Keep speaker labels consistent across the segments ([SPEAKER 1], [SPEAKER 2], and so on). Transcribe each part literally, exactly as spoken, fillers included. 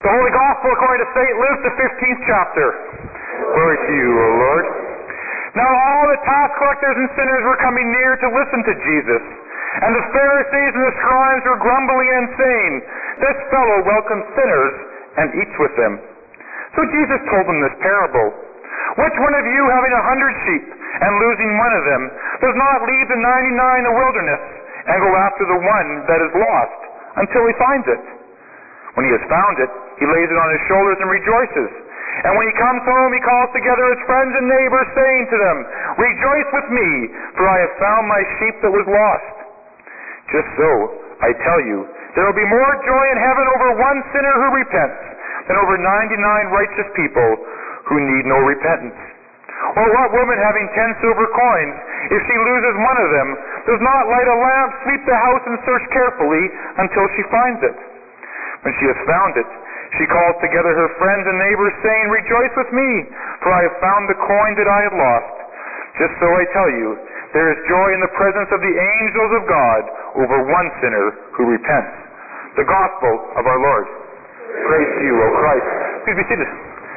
[SPEAKER 1] The Holy Gospel according to Saint Luke, the fifteenth chapter. Glory to you, O Lord. Now all the tax collectors and sinners were coming near to listen to Jesus. And the Pharisees and the scribes were grumbling and saying, "This fellow welcomes sinners and eats with them." So Jesus told them this parable. "Which one of you, having a hundred sheep and losing one of them, does not leave the ninety-nine in the wilderness and go after the one that is lost until he finds it? When he has found it, he lays it on his shoulders and rejoices. And when he comes home, he calls together his friends and neighbors, saying to them, 'Rejoice with me, for I have found my sheep that was lost.' Just so, I tell you, there will be more joy in heaven over one sinner who repents than over ninety-nine righteous people who need no repentance. Or what woman, having ten silver coins, if she loses one of them, does not light a lamp, sweep the house, and search carefully until she finds it? When she has found it, she calls together her friends and neighbors, saying, 'Rejoice with me, for I have found the coin that I had lost.' Just so, I tell you, there is joy in the presence of the angels of God over one sinner who repents." The Gospel of our Lord. Praise to you, O Christ. Please be seated.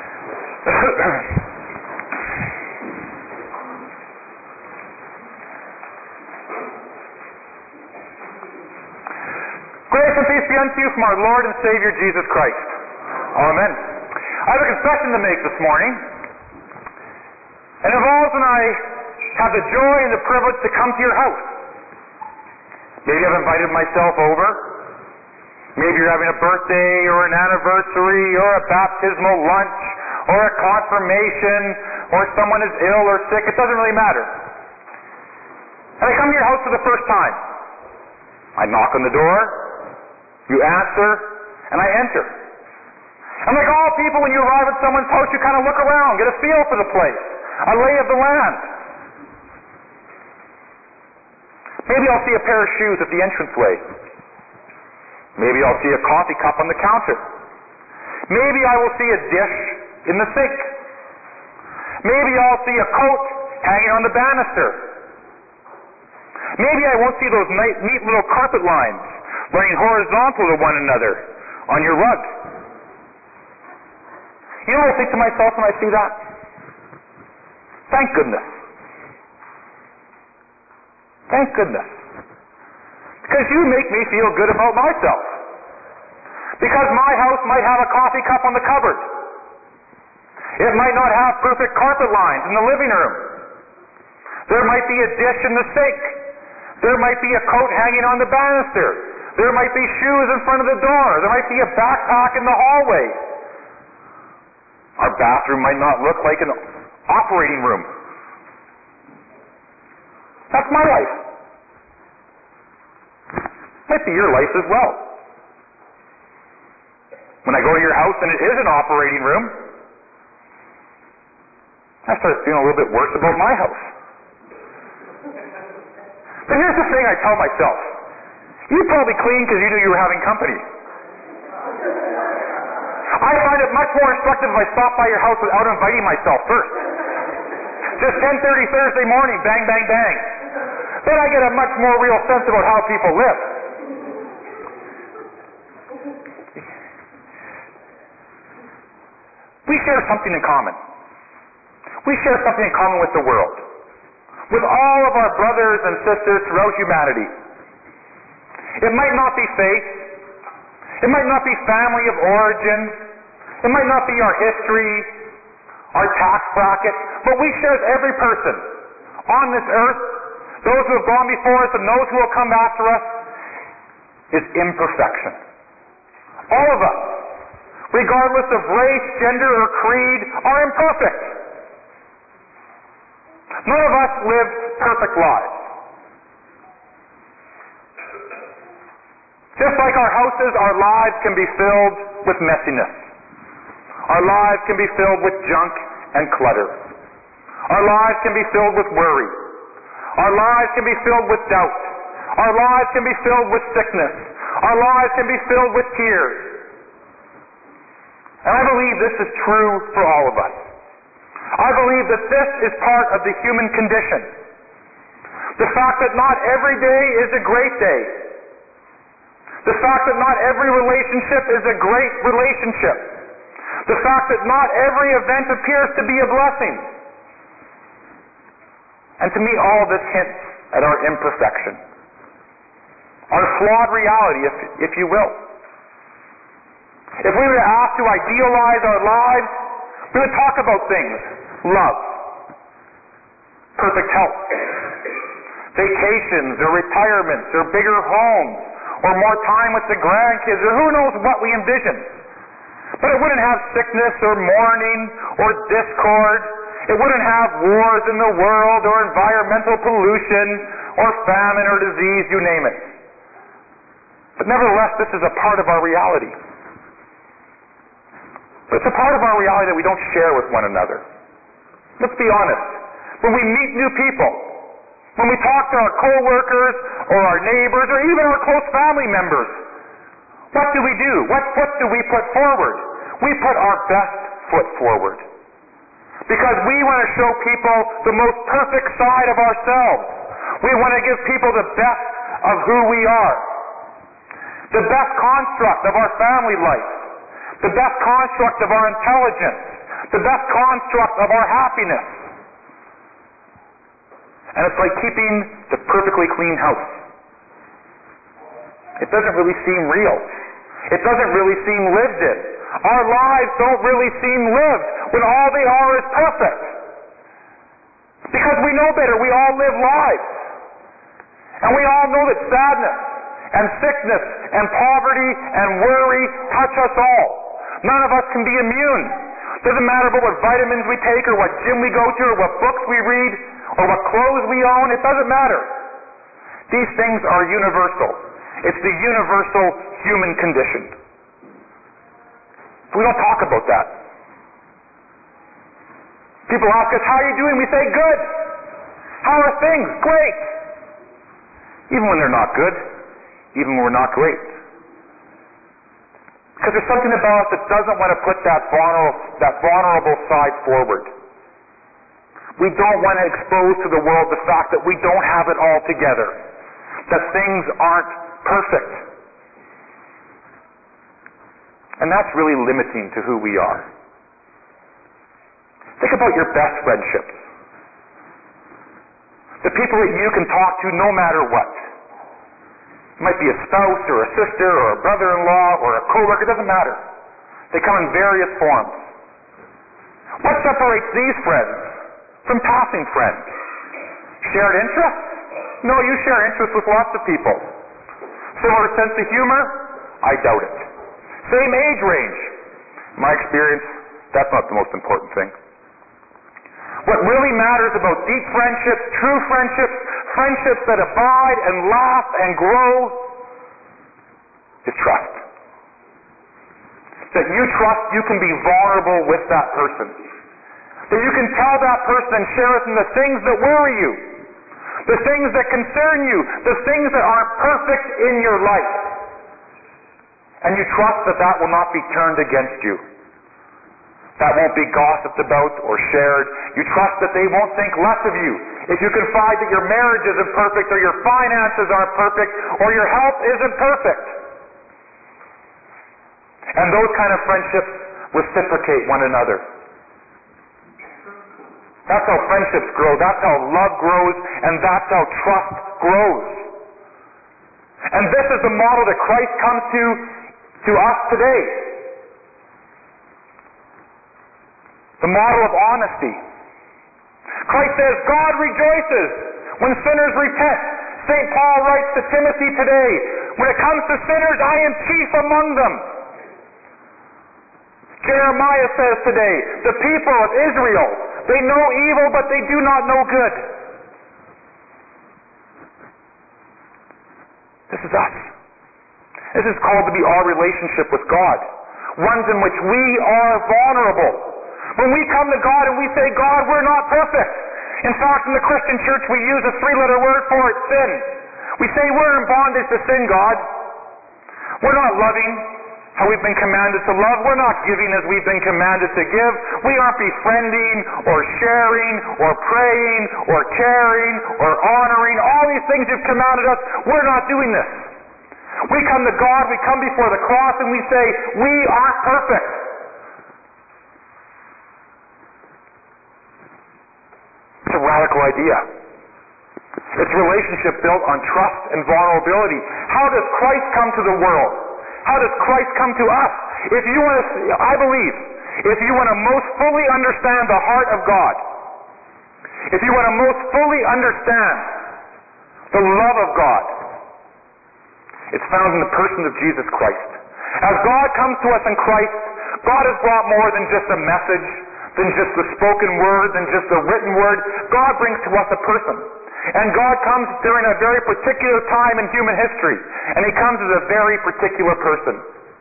[SPEAKER 1] Grace and peace be unto you from our Lord and Savior Jesus Christ. Amen. I have a confession to make this morning. It involves when I have the joy and the privilege to come to your house. Maybe I've invited myself over. Maybe you're having a birthday or an anniversary or a baptismal lunch or a confirmation or someone is ill or sick. It doesn't really matter. And I come to your house for the first time. I knock on the door, you answer, and I enter. And like all people, when you arrive at someone's house, you kind of look around, get a feel for the place, a lay of the land. Maybe I'll see a pair of shoes at the entranceway. Maybe I'll see a coffee cup on the counter. Maybe I will see a dish in the sink. Maybe I'll see a coat hanging on the banister. Maybe I won't see those neat little carpet lines running horizontal to one another on your rug. You know what I think to myself when I see that? Thank goodness. Thank goodness. Because you make me feel good about myself. Because my house might have a coffee cup on the cupboard. It might not have perfect carpet lines in the living room. There might be a dish in the sink. There might be a coat hanging on the banister. There might be shoes in front of the door. There might be a backpack in the hallway. Our bathroom might not look like an operating room. That's my life. Might be your life as well. When I go to your house and it is an operating room, I start feeling a little bit worse about my house. But here's the thing I tell myself. You probably cleaned because you knew you were having company. I find it much more instructive if I stop by your house without inviting myself first. Just ten thirty Thursday morning, bang, bang, bang. Then I get a much more real sense about how people live. We share something in common. We share something in common with the world, with all of our brothers and sisters throughout humanity. It might not be faith. It might not be family of origin. It might not be our history, our tax bracket, but we share with every person on this earth, those who have gone before us and those who will come after us, is imperfection. All of us, regardless of race, gender, or creed, are imperfect. None of us live perfect lives. Just like our houses, our lives can be filled with messiness. Our lives can be filled with junk and clutter. Our lives can be filled with worry. Our lives can be filled with doubt. Our lives can be filled with sickness. Our lives can be filled with tears. And I believe this is true for all of us. I believe that this is part of the human condition. The fact that not every day is a great day. The fact that not every relationship is a great relationship. The fact that not every event appears to be a blessing. And to me, all this hints at our imperfection. Our flawed reality, if, if you will. If we were asked to idealize our lives, we would talk about things. Love. Perfect health. Vacations, or retirements, or bigger homes, or more time with the grandkids, or who knows what we envision. But it wouldn't have sickness, or mourning, or discord. It wouldn't have wars in the world, or environmental pollution, or famine, or disease, you name it. But nevertheless, this is a part of our reality. But it's a part of our reality that we don't share with one another. Let's be honest. When we meet new people, when we talk to our co-workers, or our neighbors, or even our close family members, what do we do? What foot do we put forward? We put our best foot forward. Because we want to show people the most perfect side of ourselves. We want to give people the best of who we are. The best construct of our family life. The best construct of our intelligence. The best construct of our happiness. And it's like keeping the perfectly clean house. It doesn't really seem real. It doesn't really seem lived in. Our lives don't really seem lived when all they are is perfect. Because we know better. We all live lives. And we all know that sadness and sickness and poverty and worry touch us all. None of us can be immune. Doesn't matter about what vitamins we take or what gym we go to or what books we read or what clothes we own. It doesn't matter. These things are universal. It's the universal human condition. We don't talk about that. People ask us, how are you doing? We say, good. How are things? Great. Even when they're not good. Even when we're not great. Because there's something about us that doesn't want to put that vulnerable, that vulnerable side forward. We don't want to expose to the world the fact that we don't have it all together. That things aren't perfect. And that's really limiting to who we are. Think about your best friendships. The people that you can talk to no matter what. It might be a spouse or a sister or a brother-in-law or a co-worker, it doesn't matter. They come in various forms. What separates these friends from passing friends? Shared interests? No, you share interests with lots of people. Similar sense of humor? I doubt it. Same age range? In my experience, that's not the most important thing. What really matters about deep friendships, true friendships, friendships that abide and last and grow, is trust. That you trust you can be vulnerable with that person. That you can tell that person and share with them the things that worry you, the things that concern you, the things that aren't perfect in your life. And you trust that that will not be turned against you. That won't be gossiped about or shared. You trust that they won't think less of you. If you confide that your marriage isn't perfect or your finances aren't perfect or your health isn't perfect. And those kind of friendships reciprocate one another. That's how friendships grow. That's how love grows. And that's how trust grows. And this is the model that Christ comes to to us today. The model of honesty. Christ says, God rejoices when sinners repent. Saint Paul writes to Timothy today, when it comes to sinners, I am chief among them. Jeremiah says today, the people of Israel, they know evil, but they do not know good. This is us. This is called to be our relationship with God. Ones in which we are vulnerable. When we come to God and we say, God, we're not perfect. In fact, in the Christian church we use a three-letter word for it, sin. We say we're in bondage to sin, God. We're not loving how we've been commanded to love. We're not giving as we've been commanded to give. We aren't befriending or sharing or praying or caring or honoring. All these things you've commanded us, we're not doing this. We come to God, we come before the cross, and we say, we aren't perfect. It's a radical idea. It's a relationship built on trust and vulnerability. How does Christ come to the world? How does Christ come to us? If you want to, I believe, if you want to most fully understand the heart of God, if you want to most fully understand the love of God, it's found in the person of Jesus Christ. As God comes to us in Christ, God has brought more than just a message, than just the spoken word, than just the written word. God brings to us a person. And God comes during a very particular time in human history. And He comes as a very particular person.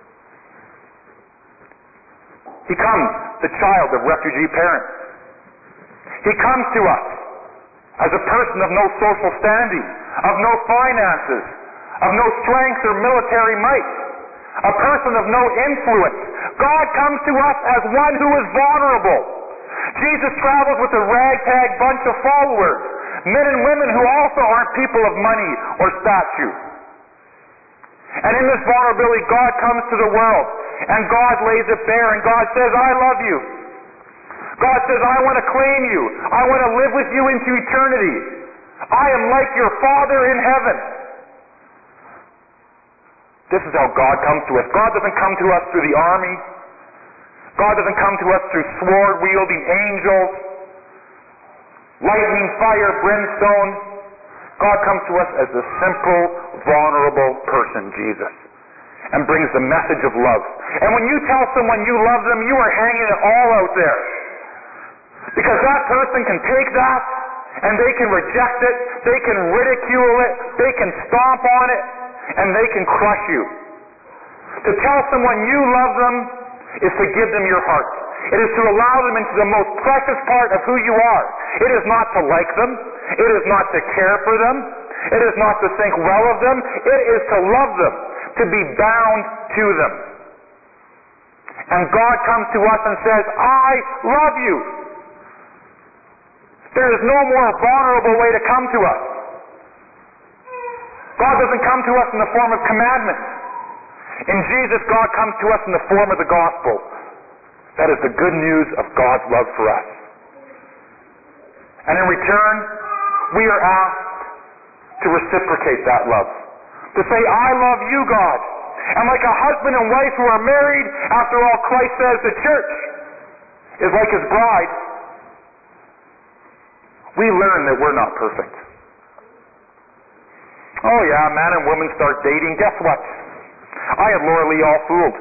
[SPEAKER 1] He comes, the child of refugee parents. He comes to us as a person of no social standing, of no finances, of no strength or military might, a person of no influence. God comes to us as one who is vulnerable. Jesus travels with a ragtag bunch of followers, men and women who also aren't people of money or stature. And in this vulnerability, God comes to the world, and God lays it bare, and God says, I love you. God says, I want to claim you. I want to live with you into eternity. I am like your Father in heaven. This is how God comes to us. God doesn't come to us through the army. God doesn't come to us through sword-wielding angels, lightning, fire, brimstone. God comes to us as the simple, vulnerable person, Jesus, and brings the message of love. And when you tell someone you love them, you are hanging it all out there. Because that person can take that, and they can reject it, they can ridicule it, they can stomp on it, and they can crush you. To tell someone you love them is to give them your heart. It is to allow them into the most precious part of who you are. It is not to like them. It is not to care for them. It is not to think well of them. It is to love them, to be bound to them. And God comes to us and says, I love you. There is no more vulnerable way to come to us. God doesn't come to us in the form of commandments. In Jesus, God comes to us in the form of the gospel. That is the good news of God's love for us. And in return, we are asked to reciprocate that love. To say, I love you, God. And like a husband and wife who are married, after all, Christ says the church is like His bride. We learn that we're not perfect. Oh yeah, man and woman start dating. Guess what? I had Laura Lee all fooled.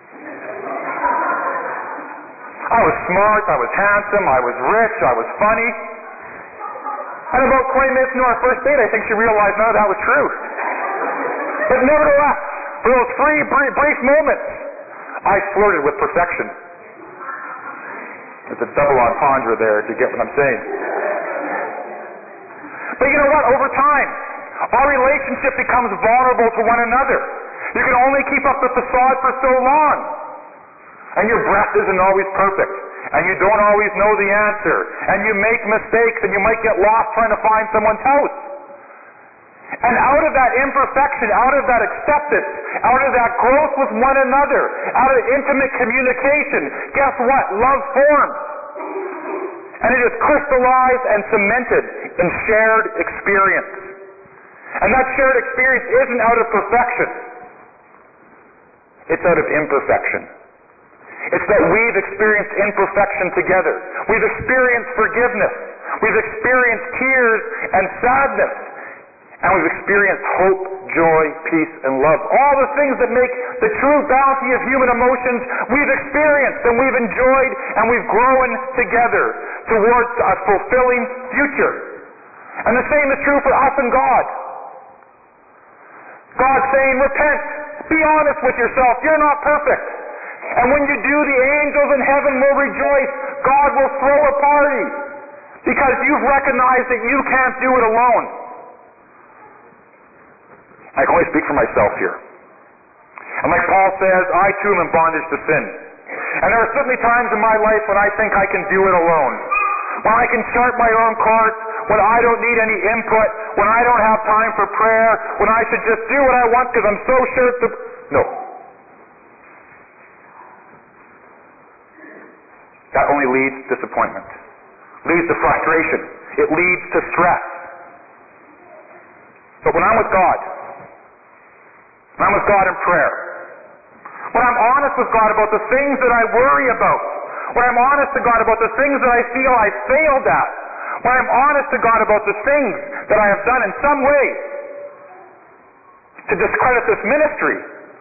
[SPEAKER 1] I was smart, I was handsome, I was rich, I was funny. And about twenty minutes into our first date, I think she realized none of that was true. But nevertheless, for those three brief, brief moments, I flirted with perfection. There's a double entendre there, if you get what I'm saying. But you know what? Over time, our relationship becomes vulnerable to one another. You can only keep up the facade for so long. And your breath isn't always perfect. And you don't always know the answer. And you make mistakes, and you might get lost trying to find someone's house. And out of that imperfection, out of that acceptance, out of that growth with one another, out of intimate communication, guess what? Love forms. And it is crystallized and cemented in shared experience. And that shared experience isn't out of perfection. It's out of imperfection. It's that we've experienced imperfection together. We've experienced forgiveness. We've experienced tears and sadness. And we've experienced hope, joy, peace, and love. All the things that make the true bounty of human emotions, we've experienced and we've enjoyed and we've grown together towards a fulfilling future. And the same is true for us and God. God's saying, repent. Be honest with yourself. You're not perfect. And when you do, the angels in heaven will rejoice. God will throw a party because you've recognized that you can't do it alone. I can only speak for myself here. And like Paul says, I too am in bondage to sin. And there are certainly times in my life when I think I can do it alone. When I can chart my own course, when I don't need any input, when I don't have time for prayer, when I should just do what I want because I'm so sure it's the... No. That only leads to disappointment, leads to frustration. It leads to stress. But when I'm with God, when I'm with God in prayer, when I'm honest with God about the things that I worry about, when I'm honest to God about the things that I feel I failed at, when I'm honest to God about the things that I have done in some way to discredit this ministry,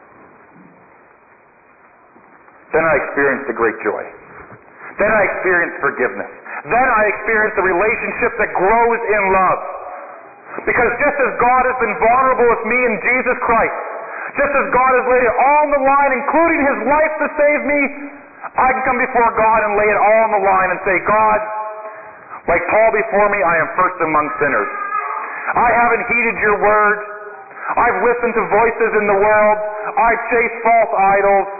[SPEAKER 1] then I experience the great joy. Then I experience forgiveness. Then I experience a relationship that grows in love. Because just as God has been vulnerable with me in Jesus Christ, just as God has laid it all on the line, including His life to save me, I can come before God and lay it all on the line and say, God, like Paul before me, I am first among sinners. I haven't heeded your word. I've listened to voices in the world. I've chased false idols.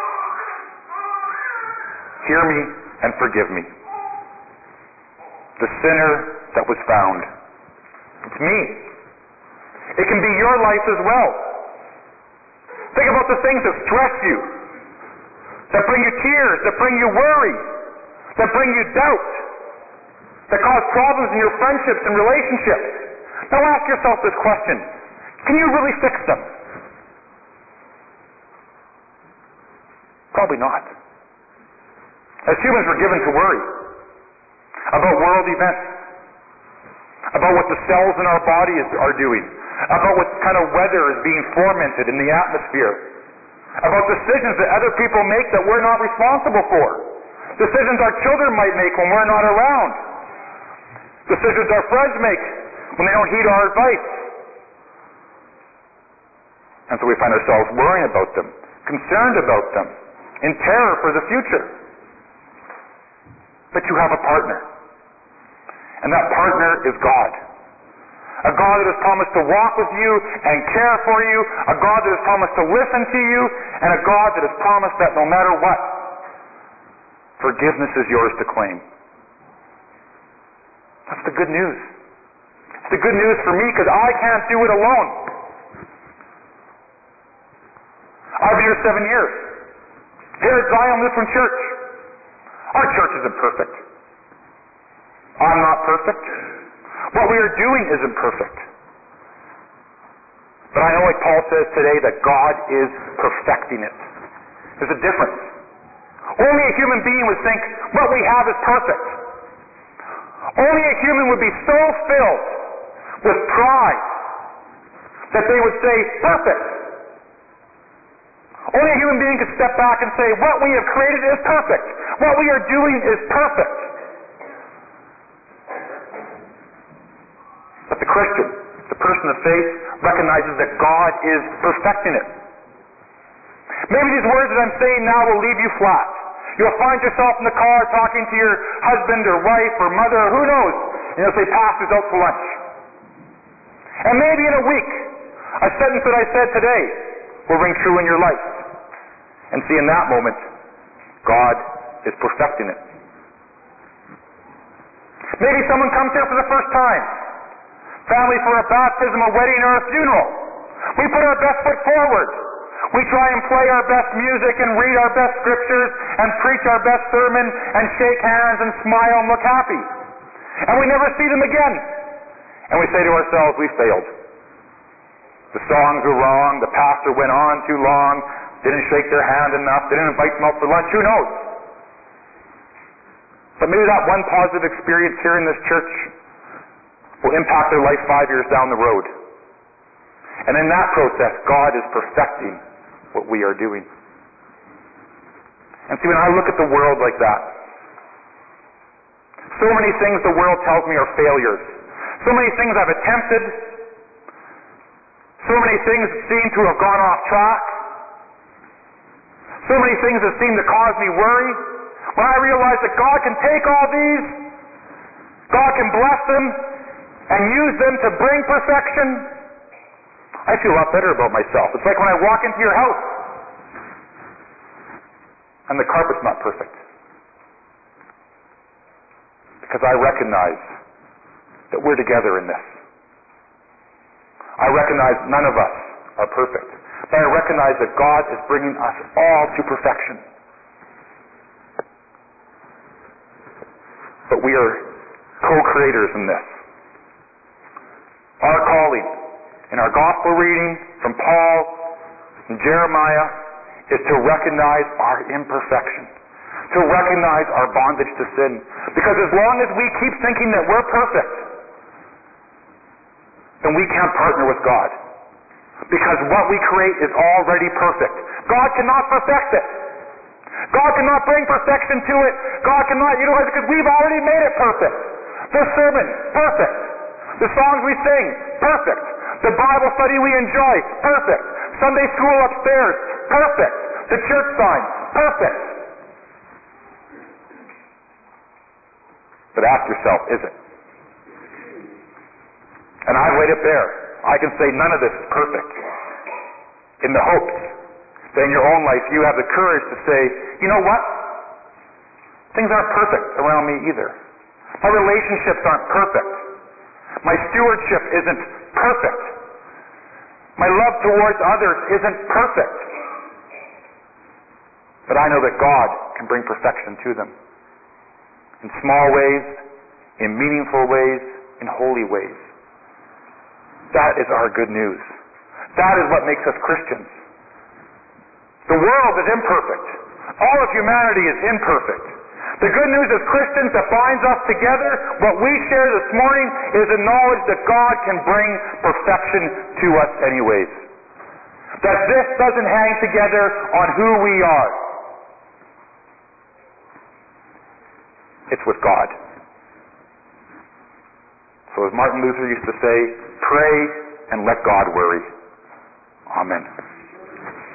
[SPEAKER 1] Hear me and forgive me. The sinner that was found. It's me. It can be your life as well. Think about the things that stress you, that bring you tears, that bring you worry, that bring you doubt, that cause problems in your friendships and relationships. Now ask yourself this question. Can you really fix them? Probably not. As humans, we're given to worry about world events, about what the cells in our bodies are doing, about what kind of weather is being fomented in the atmosphere, about decisions that other people make that we're not responsible for, decisions our children might make when we're not around, decisions our friends make when they don't heed our advice. And so we find ourselves worrying about them, concerned about them, in terror for the future. But you have a partner. And that partner is God. A God that has promised to walk with you and care for you. A God that has promised to listen to you. And a God that has promised that no matter what, forgiveness is yours to claim. That's the good news. It's the good news for me because I can't do it alone. I've been here seven years. Here at Zion Lutheran Church. Our church isn't perfect. I'm not perfect. What we are doing isn't perfect. But I know, like Paul says today, that God is perfecting it. There's a difference. Only a human being would think what we have is perfect. Only a human would be so filled with pride that they would say, perfect. Only a human being could step back and say, what we have created is perfect. What we are doing is perfect. But the Christian, the person of faith, recognizes that God is perfecting it. Maybe these words that I'm saying now will leave you flat. You'll find yourself in the car talking to your husband or wife or mother or who knows, and you'll say, Pastor's out to lunch. And maybe in a week, a sentence that I said today will ring true in your life. And see, in that moment, God is perfecting it. Maybe someone comes here for the first time. Family for a baptism, a wedding, or a funeral. We put our best foot forward. We try and play our best music and read our best scriptures and preach our best sermon and shake hands and smile and look happy. And we never see them again. And we say to ourselves, we failed. The songs were wrong, the pastor went on too long, didn't shake their hand enough, didn't invite them out for lunch, who knows? But maybe that one positive experience here in this church will impact their life five years down the road. And in that process, God is perfecting what we are doing. And see, when I look at the world like that, so many things the world tells me are failures. So many things I've attempted. So many things that seem to have gone off track. So many things that seem to cause me worry. When I realize that God can take all these, God can bless them, and use them to bring perfection, I feel a lot better about myself. It's like when I walk into your house, and the carpet's not perfect. Because I recognize that we're together in this. I recognize none of us are perfect, but I recognize that God is bringing us all to perfection. But we are co-creators in this. Our calling in our gospel reading from Paul and Jeremiah is to recognize our imperfection, to recognize our bondage to sin. Because as long as we keep thinking that we're perfect, then we can't partner with God. Because what we create is already perfect. God cannot perfect it. God cannot bring perfection to it. God cannot utilize it because we've already made it perfect. The sermon, perfect. The songs we sing, perfect. The Bible study we enjoy, perfect. Sunday school upstairs, perfect. The church sign, perfect. But ask yourself, is it? And I've laid it bare. I can say none of this is perfect. In the hopes that in your own life you have the courage to say, you know what? Things aren't perfect around me either. My relationships aren't perfect. My stewardship isn't perfect. My love towards others isn't perfect. But I know that God can bring perfection to them. In small ways, in meaningful ways, in holy ways. That is our good news. That is what makes us Christians. The world is imperfect. All of humanity is imperfect. The good news as Christians that binds us together, what we share this morning, is the knowledge that God can bring perfection to us anyways. That this doesn't hang together on who we are. It's with God. So as Martin Luther used to say, pray and let God worry. Amen.